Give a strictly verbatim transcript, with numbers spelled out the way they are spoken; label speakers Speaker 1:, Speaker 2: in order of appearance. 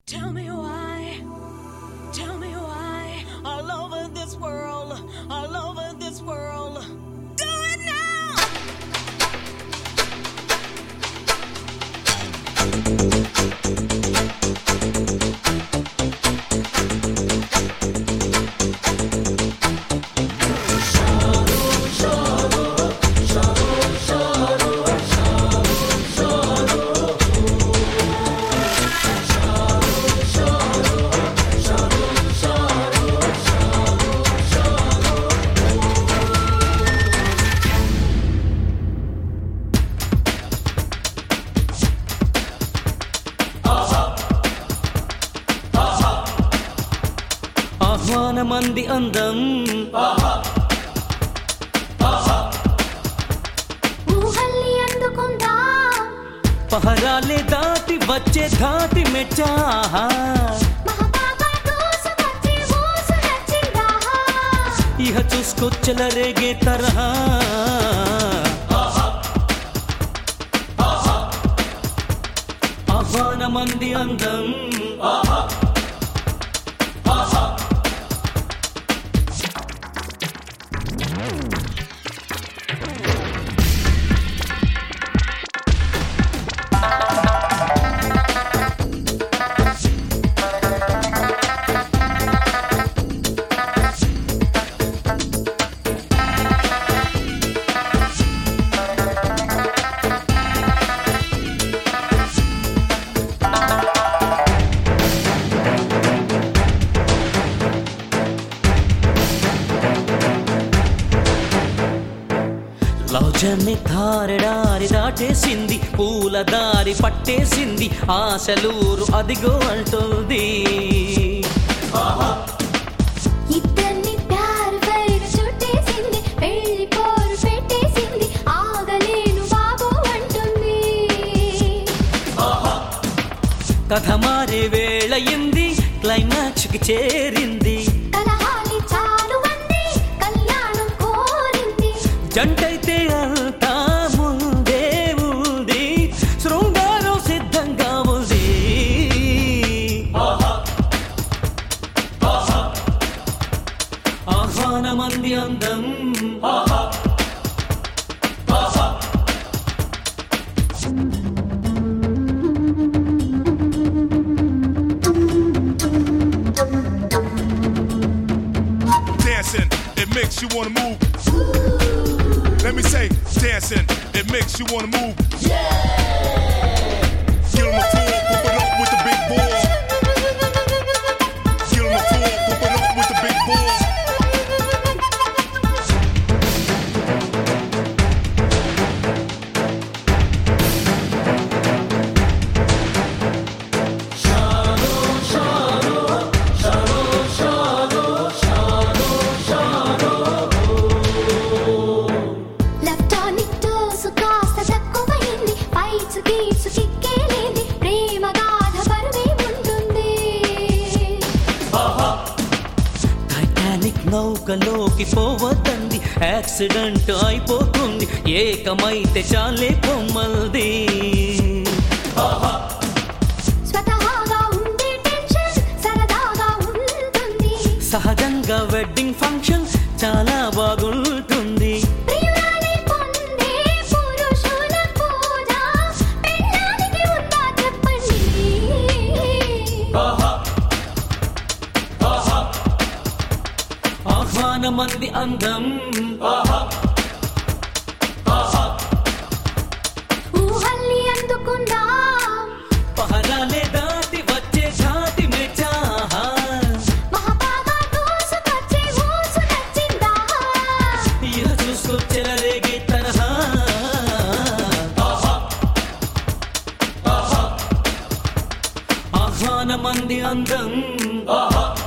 Speaker 1: Tell me why, tell me why, all over this world, all over this world. Do it now!
Speaker 2: ఆహ్వాన మంది అందం
Speaker 3: ఊహల్ని అందుకుందా
Speaker 2: పహరాలే దాటి వచ్చే ధాటి మెచ్చా ఇహ చూసుకొచ్చలరేగే తరహా ఆహ్వాన మంది అందం లౌజన్ని ధారెడారి దాటేసింది పూల దారి పట్టేసింది ఆశలూరు అదిగో అంటుంది
Speaker 3: ఇద్దరిని ప్యారు పైరు చుట్టేసింది పెళ్లి పోరు పెట్టేసింది ఆగలేను బాబు అంటుంది
Speaker 2: కథ మారే వేళయింది క్లైమాక్స్ కి చేరింది
Speaker 3: కలహాలి చాలు అంది కళ్యాణం కోరింది
Speaker 2: జంటైతే అంతా ముందే ఉంది శృంగారం సిద్ధంగా ఉంది ఆహ్వాన మంది అందం
Speaker 4: Dancing, it makes you wanna move. Let me say, dancing, it makes you wanna move. Get on the floor, pump it up with the big boy. Get on the floor, pump it up with the big boy.
Speaker 3: లెఫ్టానిక్ dose కాస్త తక్కువైంది పైచు గీచు కిక్కేలేంది ప్రేమ గాథ బరువే ఉంటుంది
Speaker 2: Titanic నౌకలోకి పోవద్దంది accident అయిపోతుంది ఏకమైతే చాలే కొమ్మల్ది
Speaker 3: స్వతహాగా ఉండే tension సరదాగా ఉంటుంది
Speaker 2: సహజంగా వెడ్డింగ్ ఫంక్షన్ చాలా బాగుంటుంది
Speaker 3: ప్రియురాలి పొందే పురుషుల పూజ పెళ్ళానికి ఉందా చెప్పండి
Speaker 2: ఆహ్వాన మంది అందం
Speaker 3: ఊహల్ని అందుకుందా
Speaker 2: పహరాలే దాటి వచ్చే ధాటి మెచ్చా
Speaker 3: మహాబాగా దూసుకొచ్చే ఊసు నచ్చిందా
Speaker 2: ఇహ చూసుకొచ్చలరేగే తరహా ఆహ్వాన మంది అందం